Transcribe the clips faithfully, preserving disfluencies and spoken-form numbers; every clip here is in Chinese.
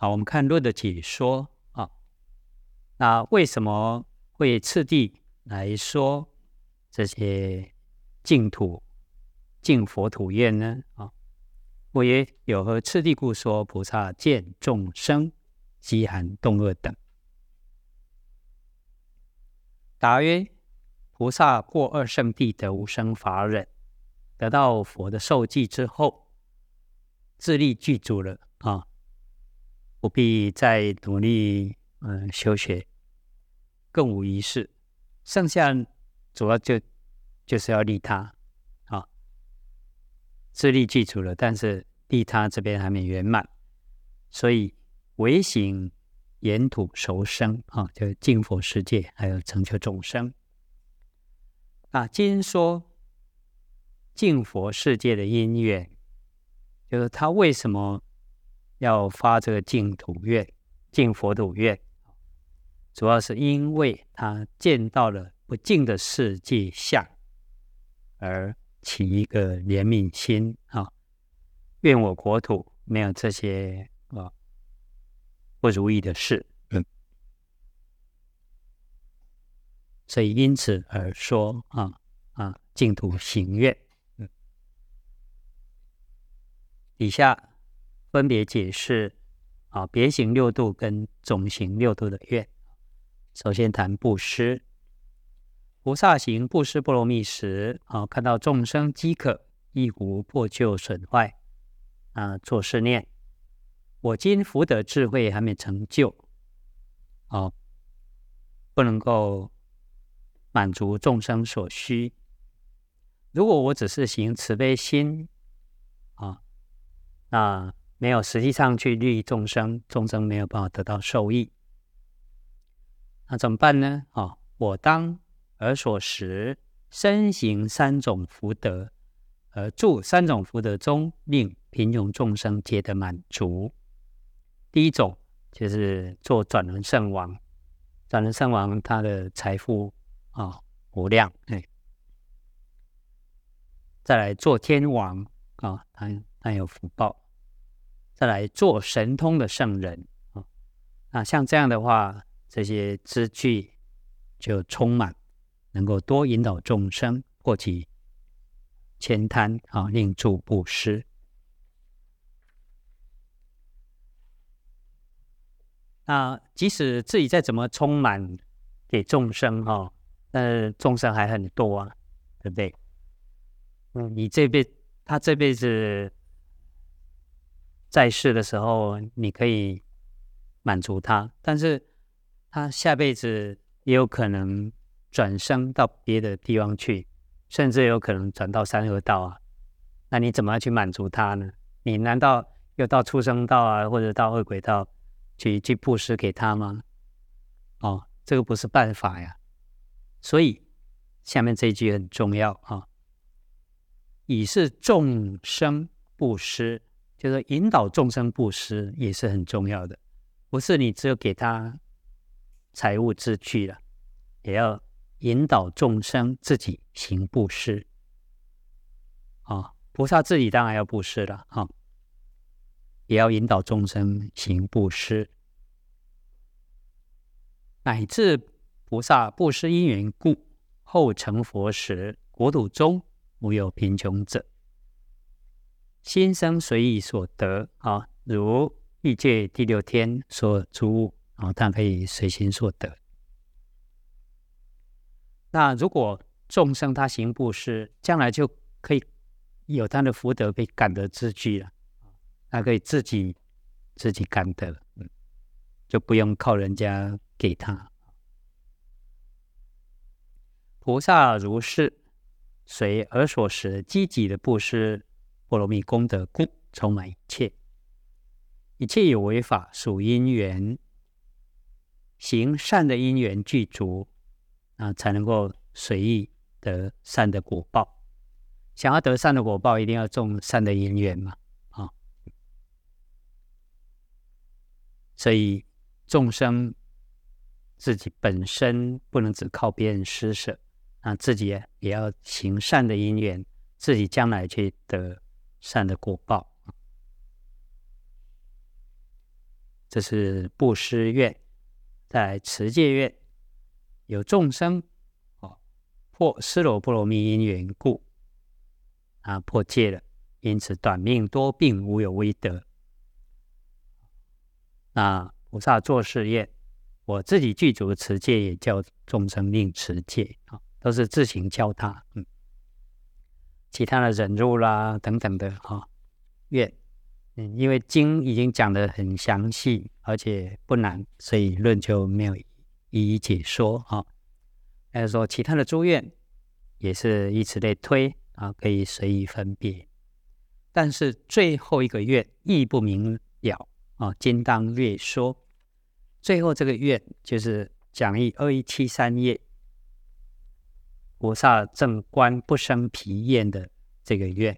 好，我们看论的解说啊，那为什么会次第来说这些净土、净佛土愿呢？啊，我也有何次第故说，菩萨见众生饥寒冻饿等。答曰：菩萨过二圣地得无生法忍，得到佛的受记之后，自力具足了啊，不必再努力嗯修学，更无一事。剩下主要就就是要利他啊，自力具足了，但是利他这边还没圆满，所以唯行沿土熟生啊，就是净佛世界，还有成就众生。啊，今说净佛世界的因缘，就是他为什么要发这个净土愿、净佛土愿，主要是因为他见到了不净的世界相，而起一个怜悯心啊，愿我国土没有这些啊不如意的事。嗯，所以因此而说啊啊净土行愿。嗯，底下分别解释啊别行六度跟总行六度的愿。首先谈布施，菩萨行布施波罗蜜时啊，看到众生饥渴，亦无破旧损坏啊，作是念：我今福德智慧还没成就，啊，不能够满足众生所需。如果我只是行慈悲心啊，那没有实际上去利益众生，众生没有办法得到受益。那怎么办呢？啊，我当而所识身行三种福德，而住三种福德中，令贫穷众生皆得满足。第一种就是做转轮圣王，转轮圣王他的财富啊无量，哎，再来做天王啊，他他有福报，再来做神通的圣人啊，那像这样的话，这些资具就充满，能够多引导众生破其悭贪啊，令助布施。那即使自己再怎么充满给众生哈、哦，但众生还很多啊，对不对？嗯，你这辈他这辈子在世的时候，你可以满足他，但是他下辈子也有可能转生到别的地方去，甚至有可能转到三恶道啊。那你怎么样去满足他呢？你难道又到畜生道啊，或者到恶鬼道去去布施给他吗？哦，这个不是办法呀。所以下面这一句很重要啊，以是众生布施，就是引导众生布施也是很重要的，不是你只有给他财物资具了，也要引导众生自己行布施啊。菩萨自己当然要布施了啊，也要引导众生行布施，乃至菩萨布施因缘故，后成佛时，国土中无有贫穷者，心生随意所得啊，如欲界第六天所诸物啊，他可以随心所得。那如果众生他行布施，将来就可以有他的福德被感得之具了，他可以自己自己感得，嗯，就不用靠人家给他。菩萨如是，随而所识积极的布施波罗蜜功德故，充满一切。一切有为法属因缘，行善的因缘具足，啊，才能够随意得善的果报。想要得善的果报，一定要种善的因缘嘛，啊，所以众生自己本身不能只靠别人施舍，啊，自己也要行善的因缘，自己将来去得善的果报。 这是布施愿。再来持戒愿，有众生哦破尸罗波罗蜜因缘故啊破戒了，因此短命多病无有威德。那菩萨作是愿，我自己具足持戒，也叫众生令持戒啊，都是自行教他。嗯，其他的忍辱啦等等的啊愿，嗯，因为经已经讲得很详细，而且不难，所以论就没有一一解说啊。还有说其他的诸愿也是以此类推啊，可以随意分别。但是最后一个愿义不明了啊，今当略说。最后这个愿就是讲义二一七三页，菩萨正观不生疲厌的这个愿，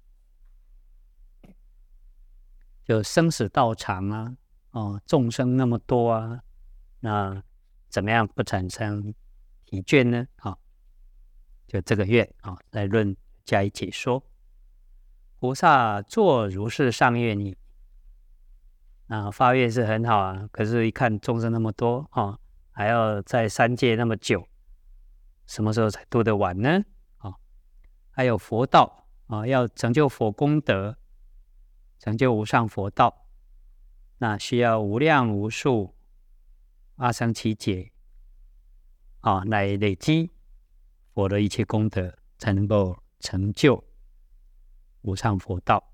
就生死道场啊，哦，众生那么多啊，那怎么样不产生疲倦呢？啊，就这个愿啊，来论加以解说。菩萨作如是上愿意。啊，发愿是很好啊，可是一看众生那么多啊，还要在三界那么久，什么时候才度得完呢？啊，还有佛道啊，要成就佛功德，成就无上佛道，那需要无量无数阿僧祇劫啊，来累积佛的一切功德，才能够成就无上佛道。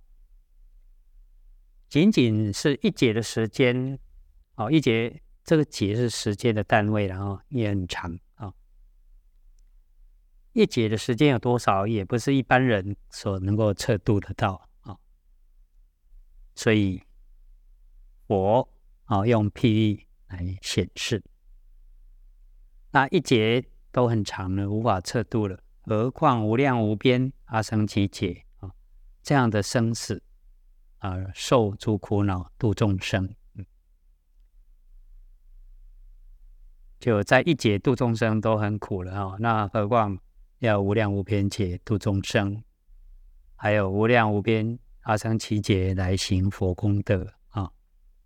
仅仅是一劫的时间，哦，一劫这个劫是时间的单位，然后也很长啊、哦。一劫的时间有多少，也不是一般人所能够测度得到啊、哦。所以佛啊、哦、用譬喻来显示，那一劫都很长了，无法测度了，何况无量无边阿僧祇劫啊，这样的生死。啊，受诸苦恼，度众生，嗯，就在一劫度众生都很苦了哦，那何况要无量无边劫度众生，还有无量无边阿僧祇劫来行佛功德啊、哦。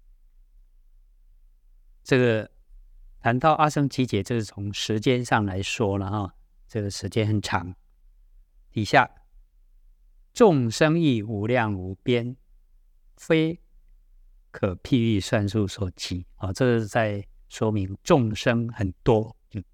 这个谈到阿僧祇劫，这是从时间上来说了哈、哦，这个时间很长。底下众生亦无量无边。非可譬喻算数所及啊、哦，这是在说明众生很多。嗯，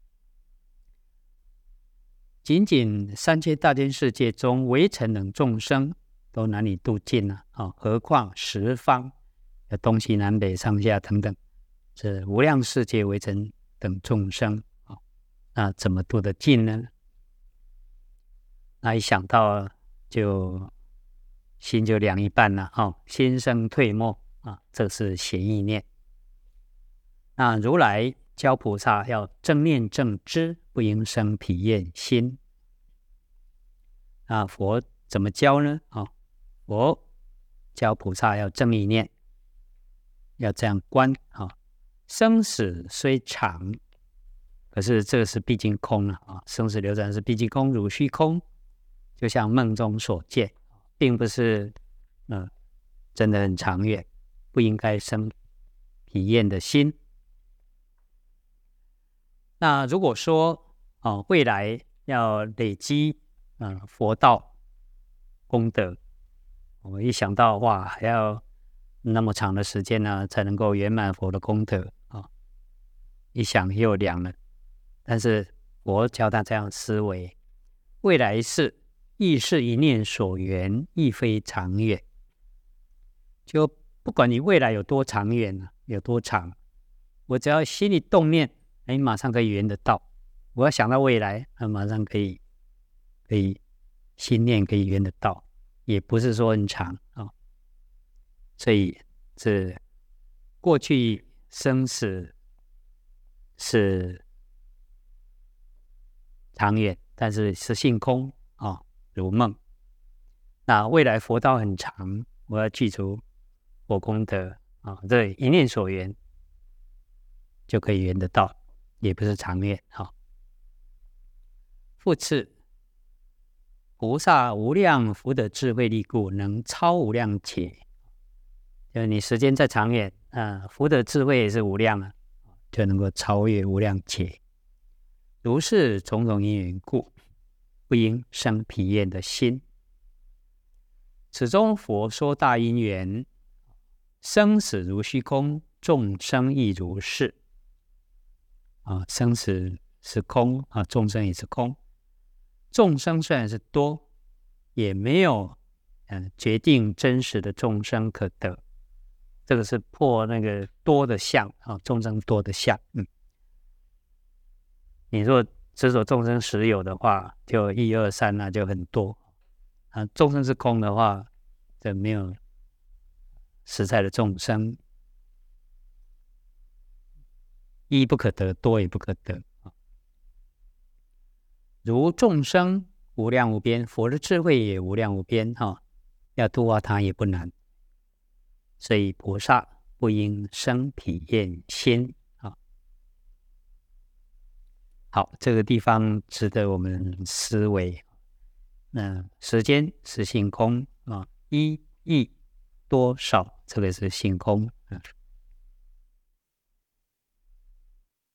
仅仅三界大千世界中，微尘等众生都难以度尽啊、哦！何况十方的东西南北上下等等，这无量世界微尘等众生啊、哦，那怎么度得尽呢？那一想到就。心就凉一半了、哦、心生退没啊，这是邪意念。那如来教菩萨要正念正知，不应生疲厌心。那佛怎么教呢？哦，佛教菩萨要正意念，要这样观啊、哦，生死虽长，可是这个是毕竟空了啊、哦，生死流转是毕竟空，如虚空，就像梦中所见。并不是，呃，真的很长远，不应该生疲厌的心。那如果说，哦，未来要累积，呃，佛道功德，我一想到哇，还要那么长的时间呢，才能够圆满佛的功德啊、哦，一想又凉了。但是佛教他这样思维，未来是。亦是一念所缘，亦非长远。就不管你未来有多长远，有多长，我只要心里动念，哎，马上可以圆得到。我要想到未来，啊，马上可以，可以心念可以圆得到，也不是说很长啊、哦。所以这过去生死是长远，但是是性空啊。哦，如梦，那未来佛道很长，我要具足佛功德啊，这一念所缘就可以圆得到，也不是长远哈。复次，菩萨无量福德智慧力故，能超无量劫。就是你时间再长远啊，福德智慧也是无量啊，就能够超越无量劫。如是种种因缘故，不应生疲厌的心。此中佛说大因缘，生死如虚空，众生亦如是。啊，生死是空啊，众生也是空。众生虽然是多，也没有嗯决定真实的众生可得。这个是破那个多的相啊，众生多的相。嗯，你若执着众生实有的话，就一二三那就很多啊。众生是空的话，就没有实在的众生，一不可得，多也不可得。如众生无量无边，佛的智慧也无量无边哈，要度化他也不难。所以菩萨不应生疲厌心啊。好，这个地方值得我们思维。那时间是性空啊，一亿多少，这个是性空啊。